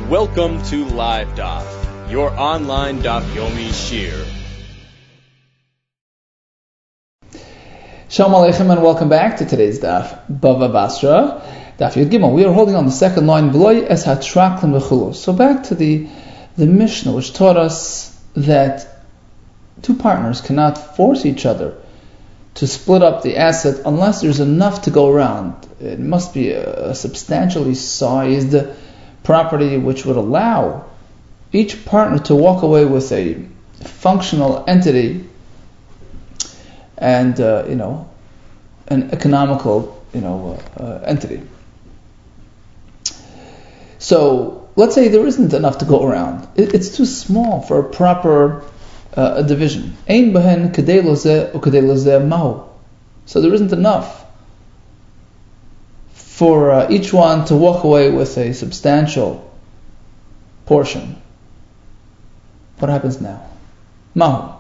Welcome to Live Daf, your online Daf Yomi Shir. Shalom Aleichem and welcome back to today's Daf Bava Basra, Daf Yud Gimel. We are holding on the second line, V'lo es hatraklin v'chulos. So back to the Mishnah, which taught us that two partners cannot force each other to split up the asset unless there's enough to go around. It must be a substantially sized property which would allow each partner to walk away with a functional entity and an economical entity. So let's say there isn't enough to go around. It's too small for a proper division. Ein behen kedei lozeh ukedei lozeh mahu. So there isn't enough for each one to walk away with a substantial portion. What happens now? Mahu.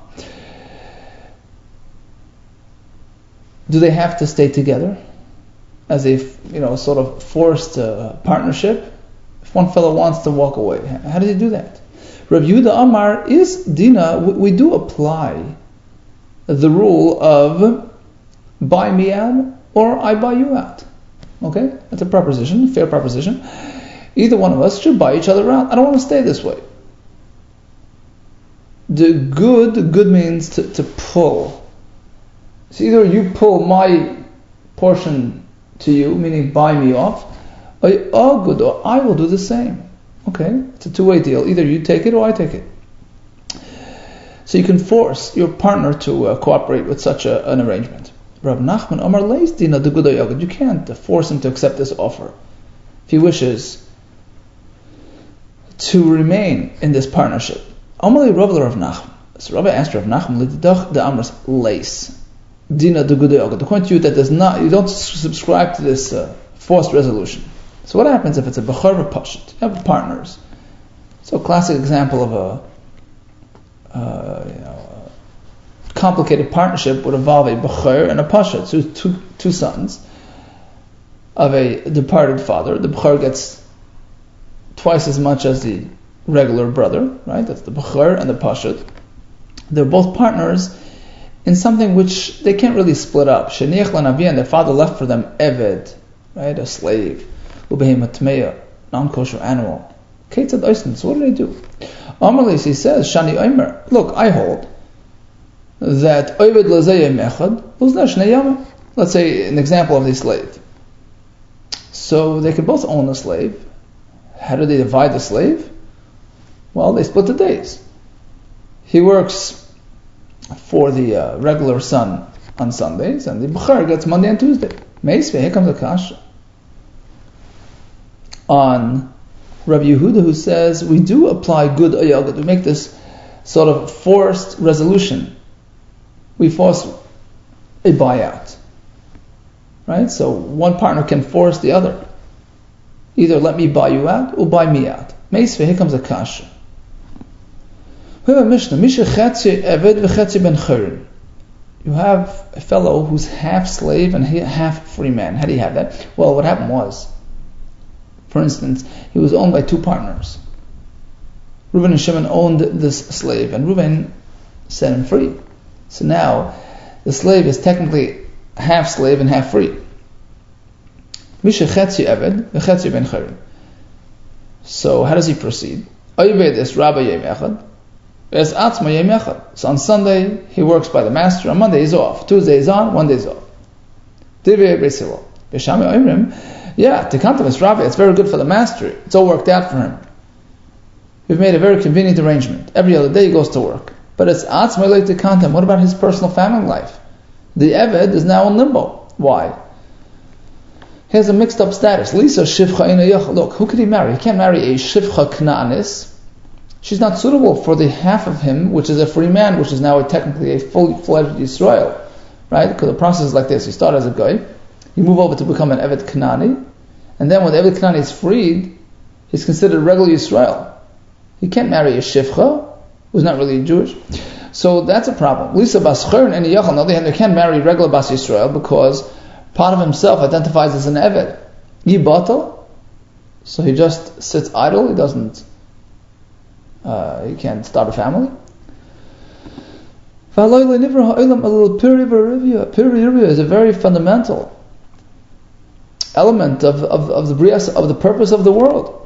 Do they have to stay together as a sort of forced partnership? If one fellow wants to walk away, how does he do that? Rav Yehuda Amar is Dina. We do apply the rule of buy me out or I buy you out. Okay, that's a proposition, fair proposition. Either one of us should buy each other out. I don't want to stay this way. The good means to pull. So either you pull my portion to you, meaning buy me off, or good, or I will do the same. Okay, it's a two-way deal. Either you take it or I take it. So you can force your partner to cooperate with such an arrangement. Rav Nachman Amar Leis Dina de Gudo Yogad. You can't force him to accept this offer. If he wishes to remain in this partnership. Amalei Rav Nachman. So Rabbi asked Rav Nachman, Lidach de Amras Leis Dina de Gudo Yogad. The point to you that you don't subscribe to this forced resolution. So what happens if it's a Bechor v'Pashut? You have partners. So a classic example of a complicated partnership would involve a Bechor and a Pashut, so two sons of a departed father. The Bechor gets twice as much as the regular brother, right? That's the Bechor and the Pashut. They're both partners in something which they can't really split up. Sheniach lanavi, and their father left for them Eved, right? A slave. Ubehema tmeya, non-kosher animal. Ketzad oisn. So what do they do? Amalis, he says, Shani Omer. Look, I hold that Oved Lazayim Echad Uzna Shnei Yama. Let's say an example of the slave. So they could both own a slave. How do they divide the slave? Well, they split the days. He works for the regular son on Sundays, and the Bechor gets Monday and Tuesday. Meisve, here comes a kasha on Rabbi Yehuda, who says we do apply good ayagad. We make this sort of forced resolution. We force a buyout, right? So one partner can force the other. Either let me buy you out or buy me out. Meisve, here comes a kasha. We have a Mishnah. Misha chetzi eved v'chetzi ben chorin. You have a fellow who's half slave and half free man. How do you have that? Well, what happened was, for instance, he was owned by two partners. Reuven and Shimon owned this slave, and Reuven set him free. So now, the slave is technically half slave and half free. Misha chetzi eved v'chetzi ben chorin. So how does he proceed? Oyved es rabba yem echad. So on Sunday he works by the master, on Monday he's off, Tuesday he's on, one day he's off. Yeah, Tekantavis Rabbi, it's very good for the master, it's all worked out for him. We've made a very convenient arrangement. Every other day he goes to work. But it's Atzmalei Tekantam. What about his personal family life? The Eved is now in limbo. Why? He has a mixed up status. Lisa Shivcha Ina Yach. Look, who could he marry? He can't marry a Shivcha Kna'anis. She's not suitable for the half of him, which is a free man, which is now technically a full-fledged Yisrael, right? Because the process is like this: you start as a guy, you move over to become an Evet Kanani, and then when the Evet Kanani is freed, he's considered a regular Yisrael. He can't marry a Shivcha, who's not really Jewish. So that's a problem. Lisa Bas Chern and Yachal, on the other hand, they can't marry regular Bas Yisrael because part of himself identifies as an Evet. Yibatal. So he just sits idle. He doesn't. He can't start a family. A little pirivia is a very fundamental element of the brias, of the purpose of the world.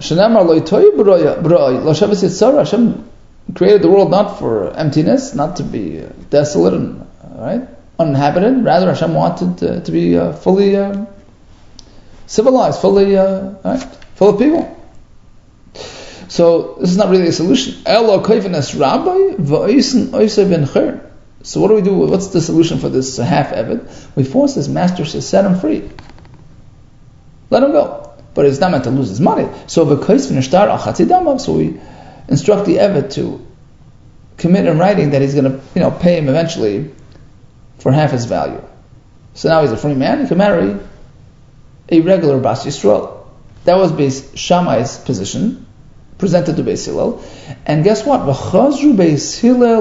Hashem created the world not for emptiness, not to be desolate and uninhabited. Rather, Hashem wanted to be fully civilized, fully full of people. So this is not really a solution. So what do we do? What's the solution for this half Eved? We force his master to set him free. Let him go. But he's not meant to lose his money. So we instruct the Eved to commit in writing that he's going to pay him eventually for half his value. So now he's a free man. He can marry a regular Bas Yisrael. That was Beis Shammai's position, presented to Beis Hillel. And guess what? Beis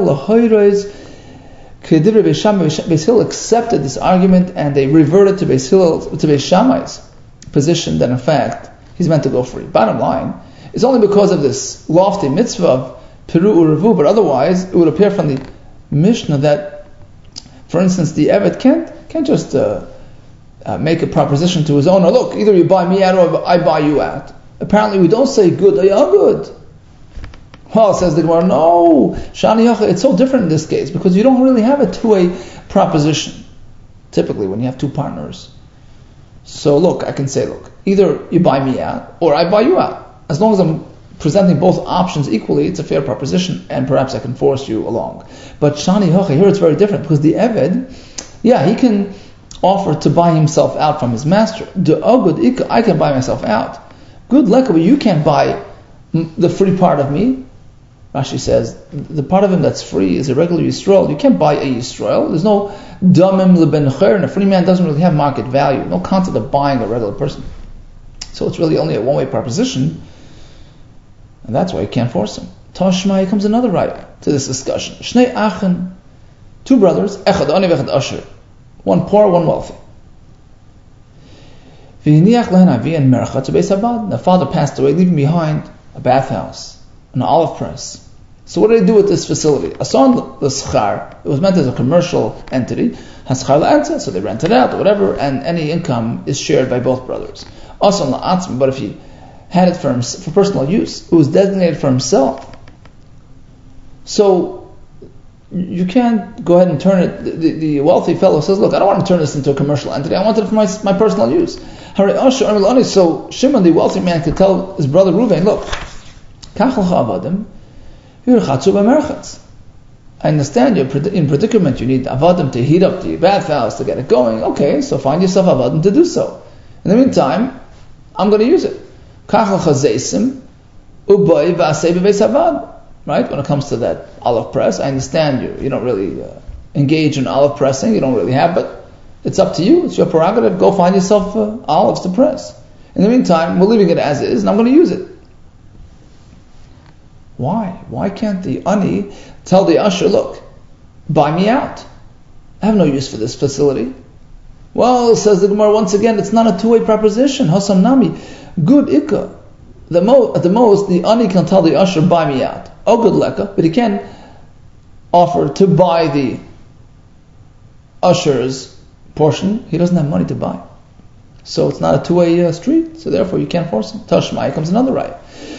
Hillel accepted this argument and they reverted to Beis Shammai's position that in fact he's meant to go free. Bottom line, it's only because of this lofty mitzvah of Peru Urevu, but otherwise it would appear from the Mishnah that, for instance, the Eved can't just make a proposition to his owner, look, either you buy me out or I buy you out. Apparently we don't say good, good. Well, says the Gemara, no, Shani Yacha, it's so different in this case because you don't really have a two-way proposition. Typically when you have two partners. So look, I can say, look, either you buy me out or I buy you out. As long as I'm presenting both options equally, it's a fair proposition and perhaps I can force you along. But Shani Yacha, here it's very different because the Eved, he can offer to buy himself out from his master. I can buy myself out. Good luck, but you can't buy the free part of me. Rashi says, the part of him that's free is a regular Yisrael. You can't buy a Yisrael. There's no damim leben cher, and a free man doesn't really have market value. No concept of buying a regular person. So it's really only a one-way proposition, and that's why you can't force him. Tashma, here comes another right to this discussion. Shnei achen, two brothers, echad ani v'echad asher, one poor, one wealthy. V'hiniach lehen avi en mercha to beis habad. The father passed away, leaving behind a bathhouse, an olive press. So what did they do with this facility? Asan the schar, it was meant as a commercial entity. Haschar la'anza, so they rent it out or whatever, and any income is shared by both brothers. Asan la'atzim, but if he had it for personal use, it was designated for himself. So you can't go ahead and turn it. The wealthy fellow says, look, I don't want to turn this into a commercial entity. I want it for my personal use. So Shimon, the wealthy man, could tell his brother Reuven, look, I understand you're in predicament. You need avadim to heat up the bathhouse to get it going. Okay, so find yourself avadim to do so. In the meantime, I'm going to use it. Right? When it comes to that olive press, I understand you don't really engage in olive pressing. You don't really have, but it's up to you. It's your prerogative. Go find yourself olives to press. In the meantime, we're leaving it as is, and I'm going to use it. Why? Why can't the ani tell the usher, look, buy me out. I have no use for this facility. Well, says the Gemara once again, it's not a two-way proposition. Hasam nami, good ikka. At the most, the ani can tell the usher, buy me out. Oh, good leka, but he can't offer to buy the usher's portion. He doesn't have money to buy. So it's not a two-way street, so therefore you can't force him. Tashmai comes another right.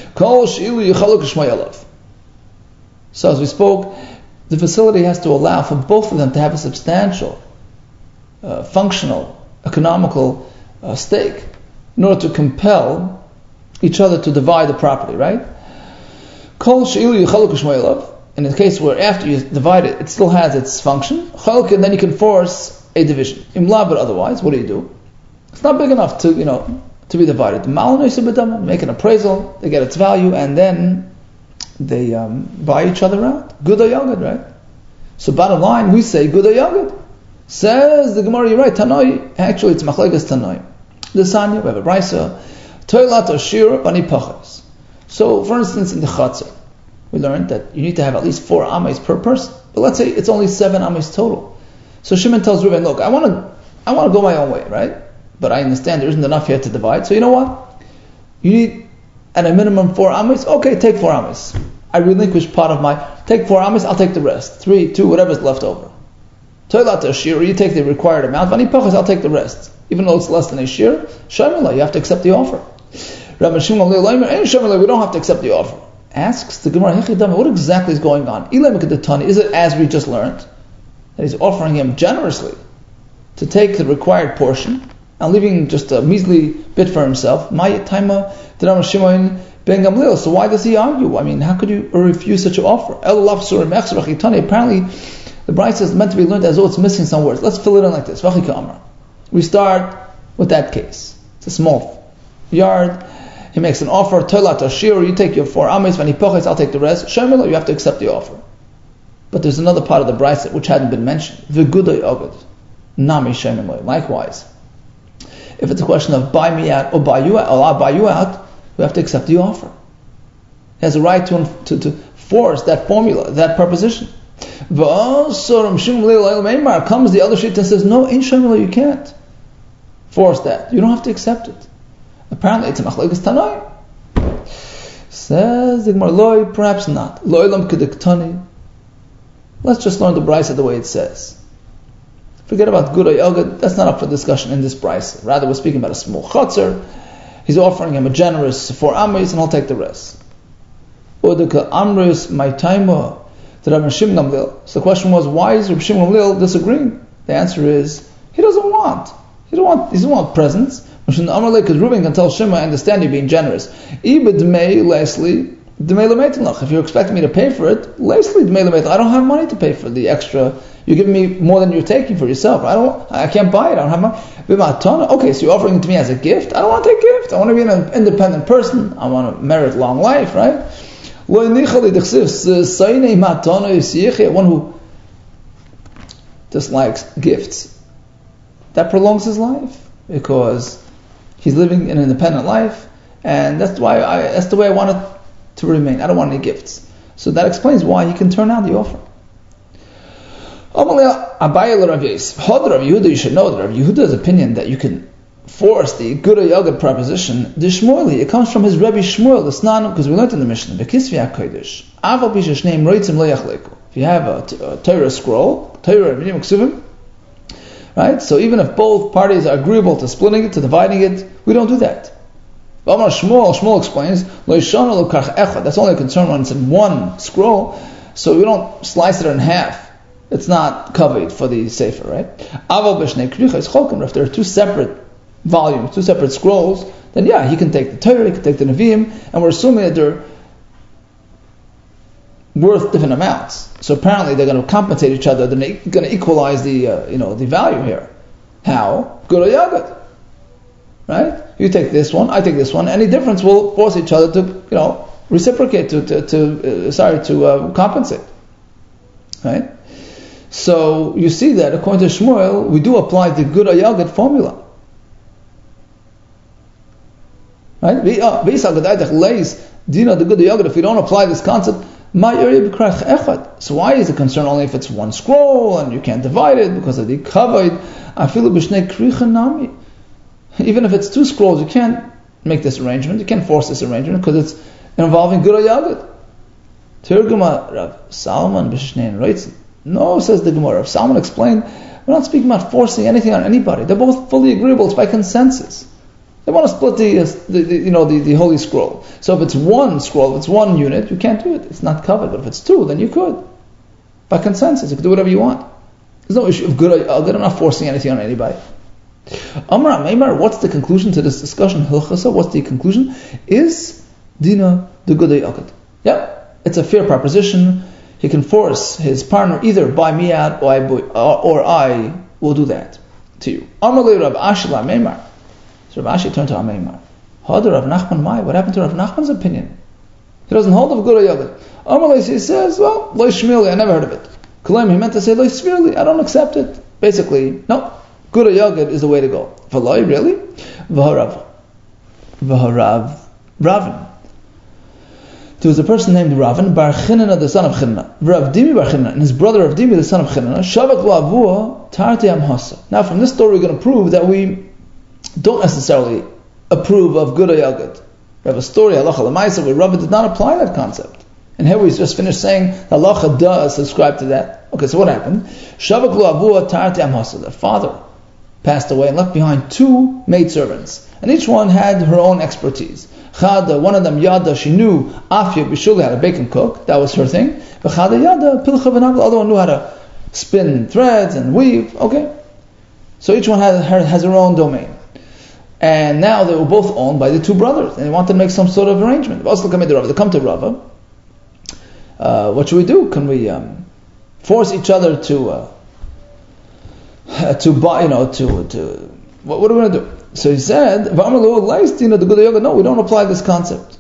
So as we spoke, the facility has to allow for both of them to have a substantial, functional, economical stake in order to compel each other to divide the property, right? In the case where after you divide it, it still has its function, and then you can force a division. Imla, but otherwise, what do? It's not big enough to be divided. Make an appraisal, they get its value, and then they buy each other out. Good or yagad, right? So bottom line, we say good or yagad. Says the Gemara, you're right, Tanoi. Actually, it's Machlegas Tanoi. The Sanya, we have a Brisa. Toilat or Shir, Bani Pachas. So, for instance, in the Chatzar, we learned that you need to have at least 4 ames per person. But let's say it's only 7 ames total. So Shimon tells Reuven, look, I want to go my own way, right? But I understand there isn't enough here to divide. So you know what? You need and a minimum 4 amis, okay, take 4 amis. I relinquish part of take 4 amis, I'll take the rest. 3, 2, whatever's left over. Toilat shir, you take the required amount. Vani pachas, I'll take the rest. Even though it's less than a shir, shamila, you have to accept the offer. Rabbi Shimon we don't have to accept the offer. Asks the Gemara, what exactly is going on? Is it as we just learned, that he's offering him generously to take the required portion and leaving just a measly bit for himself? So why does he argue? I mean, how could you refuse such an offer? Apparently, the Braisa is meant to be learned as though it's missing some words. Let's fill it in like this. We start with that case. It's a small yard. He makes an offer. Toilat ashir, you take your 4 amis. Vani poches, I'll take the rest. Shemila, you have to accept the offer. But there's another part of the Braisa which hadn't been mentioned. V'gudai ogad, nami shemila. Likewise, if it's a question of buy me out or buy you out, or I'll buy you out, we have to accept the offer. He has a right to force that formula, that proposition. Comes the other sheet and says, no, in shemila you can't force that. You don't have to accept it. Apparently it's a machlokes tanai. Says the Gemara, loy, perhaps not. Loylam kedektani. Let's just learn the Braisa the way it says. Forget about Gudai Ogad, that's not up for discussion in this Braisa. Rather, we're speaking about a small chotzer. He's offering him a generous 4 amis and he'll take the rest. Udika amris my taima to Rabbi Shimon Gamliel. So the question was, why is Rabbi Shimon Gamliel disagreeing? The answer is, he doesn't want presents. Because Reuben can tell Shimon, I understand you being generous. If you're expecting me to pay for it, I don't have money to pay for the extra. You're giving me more than you're taking for yourself. I can't buy it. I don't have money. Okay, so you're offering it to me as a gift. I don't want to take gift. I want to be an independent person. I want to merit long life, right? One who dislikes gifts, that prolongs his life because he's living an independent life, and that's the way I want it to remain. I don't want any gifts. So that explains why he can turn down the offer. You should know that Rav Yehuda's opinion that you can force the Gudai Ogad proposition, the Shmueli, it comes from his Rebbe Shmuel, the Snan, because we learned in the Mishnah, if you have a Torah scroll, right? So even if both parties are agreeable to splitting it, to dividing it, we don't do that. Shmuel explains, that's only a concern when it's in one scroll, so we don't slice it in half. It's not covered for the sefer, right? If there are 2 separate volumes, 2 separate scrolls, then yeah, he can take the Torah, he can take the Nevi'im, and we're assuming that they're worth different amounts. So apparently they're going to compensate each other. They're going to equalize the the value here. How? Gudai Ogad, right? You take this one, I take this one. Any difference will force each other to reciprocate, to compensate, right? So you see that according to Shmuel, we do apply the Gudai Ogad formula. Right? If we don't apply this concept, so why is the concern only if it's one scroll and you can't divide it because of the kavod? Even if it's 2 scrolls, you can't make this arrangement. You can't force this arrangement because it's involving Gudai Ogad. Tirguma Rav Salman b'shnein reitzin. No, says the Gemara. Rav Salman explained, we're not speaking about forcing anything on anybody. They're both fully agreeable. It's by consensus. They want to split the Holy Scroll. So if it's one scroll, if it's one unit, you can't do it. It's not covered. But if it's 2, then you could. By consensus, you can do whatever you want. There's no issue of Gudai Ogad. I'm not forcing anything on anybody. Amar Meimar, what's the conclusion to this discussion? Hilchasa, what's the conclusion? Is Dina the Gudai Ogad? Yeah, it's a fair proposition. He can force his partner either buy me out or I will do that to you. Amar le Rav Ashi la Meimar. So Rav Ashi turned to Meimar. Hada Rav Nachman Mai. What happened to Rav Nachman's opinion? He doesn't hold of Gudai Ogad. Amar le, he says, well, Lo Shmili, I never heard of it. Kalaim, he meant to say Lo Shmili, I don't accept it. Basically, no. Gudai Ogad is the way to go. V'loi, really? V'harav Ravin. There was a person named Ravin, Bar Chinana, the son of Chinana. Rav Dimi Bar Chinana, and his brother Rav Dimi, the son of Chinana. Shavat Lavua Tarti Amhasa. Now, from this story, we're going to prove that we don't necessarily approve of Gudai Ogad. We have a story, halacha l'maisa, where Rava did not apply that concept. And here we just finished saying halacha does subscribe to that. Okay, so what happened? Shavak lo avua tarti amhasa. The father passed away and left behind 2 maidservants, and each one had her own expertise. Chada, one of them yada, she knew afya bishuli, how to bake and cook. That was her thing. But chada yada pilcha v'nagla, the other one knew how to spin threads and weave. Okay, so each one has her own domain. And now they were both owned by the 2 brothers, and they wanted to make some sort of arrangement. They come to Rava. What should we do? Can we force each other to buy? What are we going to do? So he said, "No, we don't apply this concept."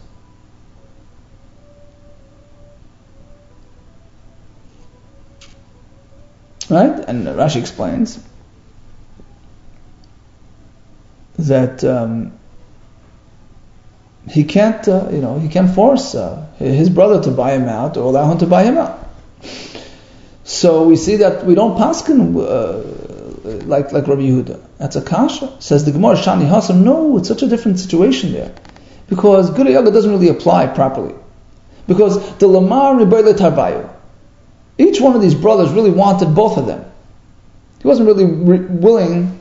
Right? And Rashi explains that he can't force his brother to buy him out or allow him to buy him out. So we see that we don't paskin like Rabbi Yehuda. That's a kasha. Says the Gemara, Shani Hasam. No, it's such a different situation there, because Gura Yaga doesn't really apply properly. Because the Lamar Ribayla Tarbayu, each one of these brothers really wanted both of them. He wasn't really willing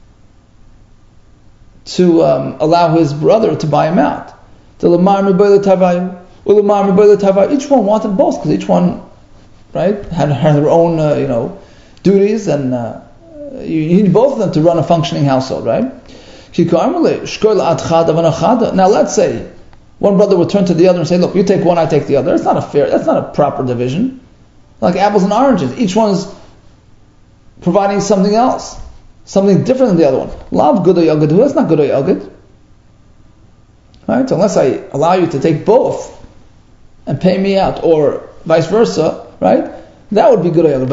to allow his brother to buy him out. The Lamar Ribayla Tarbayu, Ulamar Ribayla Tarbayu. Each one wanted both, because each one, right, had their own duties, and you need both of them to run a functioning household, right? Now let's say one brother would turn to the other and say, "Look, you take one, I take the other." That's not a proper division. Like apples and oranges, each one is providing something else, something different than the other one. Lav good yagad, that's not good yagad, right? So unless I allow you to take both and pay me out, or vice versa, right? That would be good yagad.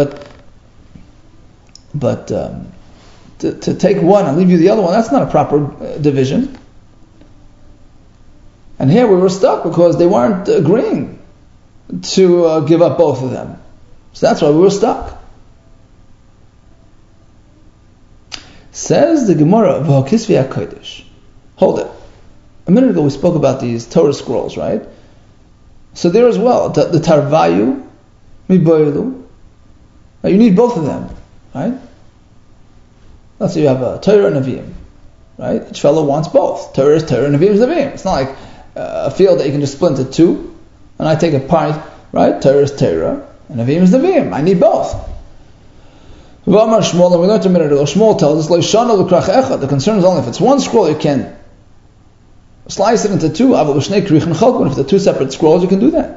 But to take one and leave you the other one, that's not a proper division. And here we were stuck because they weren't agreeing to give up both of them. So that's why we were stuck. Says the Gemara, V'hakisvi HaKodesh. Hold it. A minute ago we spoke about these Torah scrolls, right? So there as well, the Tarvayu, Miboilu. You need both of them, right? Let's say you have a Torah and a Nevi'im, right? Each fellow wants both. Torah is Torah and Nevi'im is Nevi'im. It's not like a field that you can just split into 2, and I take a part, right? Torah is Torah and Nevi'im is Nevi'im. I need both. V'amar Shmuel, and we learned a minute ago, Shmuel tells us, the concern is only if it's one scroll, you can slice it into 2, and if they're 2 separate scrolls, you can do that.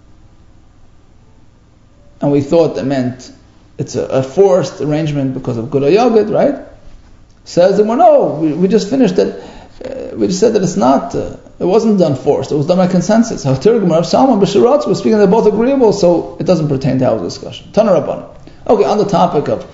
And we thought that meant it's a forced arrangement because of Gura Yagad, right? Says that, well, no, we just finished it. We just said that it's not, it wasn't done forced, it was done by consensus. We're speaking that they're both agreeable, so it doesn't pertain to our discussion. Tana Rabbanan. Okay, on the topic of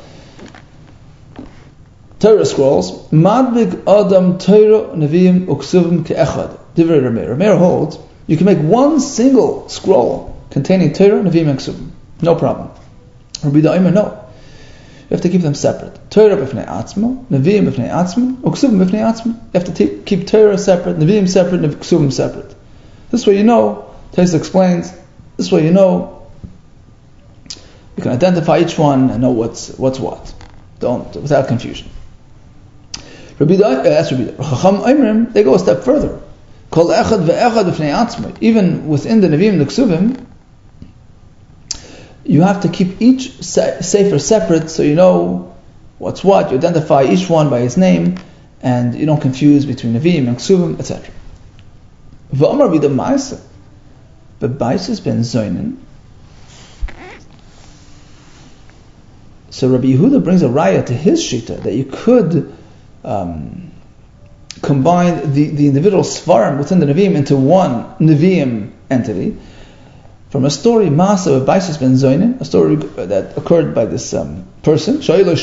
Torah scrolls, Madbig Adam Torah Nevi'im Uksuvim Ke'echad. Divrei Rameir. Rameir holds you can make one single scroll containing Torah, Nevi'im, and Ksuvim. No problem. Rabbi Daimer, no. You have to keep them separate. Torah b'fnei atzma, Nevi'im b'fnei atzma, Uksuvim b'fnei atzma. You have to keep Torah separate, Nevi'im separate, Ksuvim separate. This way you know, Taisa explains, this way you know, you can identify each one and know what's what. Without confusion. Rabbi Daimer, they go a step further. Kol echad ve'echad b'fnei atzma. Even within the Nevi'im and the Ksuvim, you have to keep each sefer separate so you know what's what. You identify each one by his name, and you don't confuse between Nevi'im and Ksuvim, etc. V'amar b'da ma'aseh, b'baisus ben zoinen. So Rabbi Yehuda brings a raya to his shita that you could combine the individual svarim within the Nevi'im into one Nevi'im entity. From a story, Masa of Baisus ben Zoinen, a story that occurred by this person. So you had 8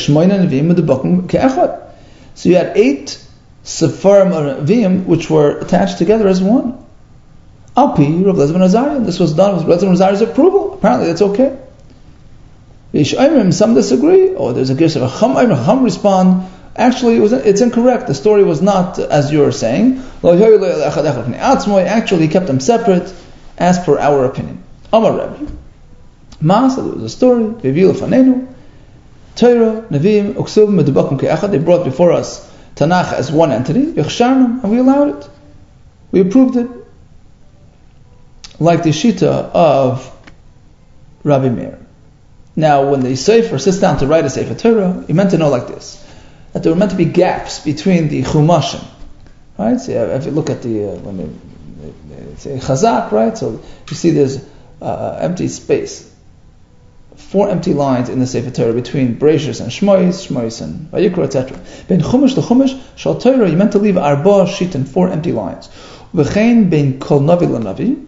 Sefarim or Nevi'im which were attached together as one. Alpi, Rav Eliezer ben Azariah. This was done with Rav Eliezer ben Azariah's approval. Apparently that's okay. Some disagree, or there's a case of a Chum respond, Actually, it's incorrect. The story was not as you're saying. Actually, he kept them separate, as per our opinion. Amar Rabbi. Maaseh, there was a story. V'vi'u lefanenu. Torah, Nevi'im, Uksub, Medubakum ke'echad. They brought before us Tanakh as one entity. Yechsharnam, and we allowed it. We approved it. Like the Shita of Rabbi Meir. Now, when the Sefer sits down to write a Sefer Torah, he meant to know like this, that there were meant to be gaps between the Chumashim, right? So if you look at when they say Chazak, right? So you see there's empty space, 4 empty lines in the Sefer Torah between Bereshis and Shmois and Vayikra, etc. Ben Chumash to Chumash, Shal Torah, you meant to leave Arba Shitin, 4 empty lines. V'chein ben Kol Navi LaNavi.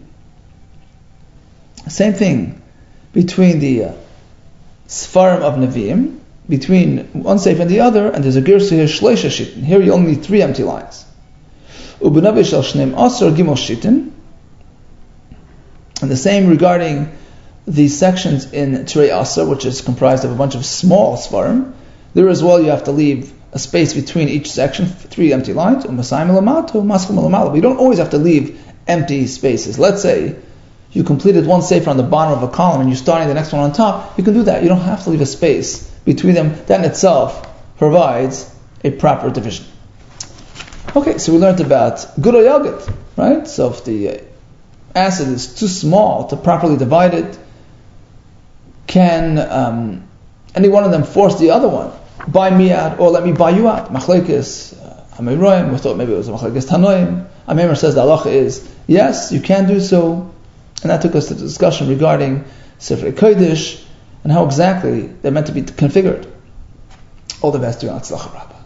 Same thing between the Sfarim of Nevi'im, between one Sefer and the other, and there's a Girsa here, Shleisha Shitin. Here you only need 3 empty lines. U'benavi shel Shneim Asar Gimel Shitin. And the same regarding the sections in Tirei Asar, which is comprised of a bunch of small Sfarim. There as well you have to leave a space between each section, 3 empty lines. We don't always have to leave empty spaces. Let's say you completed one Sefer on the bottom of a column and you're starting the next one on top. You can do that. You don't have to leave a space between them. That in itself provides a proper division. Okay, so we learned about Gura Yogurt, right? So if the acid is too small to properly divide it, can any one of them force the other one? Buy me out, or let me buy you out. Machlekes Amiroim, we thought maybe it was a Machlekes Tanoim. Amimer says the halacha is, yes, you can do so. And that took us to the discussion regarding Sefer Kodesh and how exactly they're meant to be configured. All the best to you.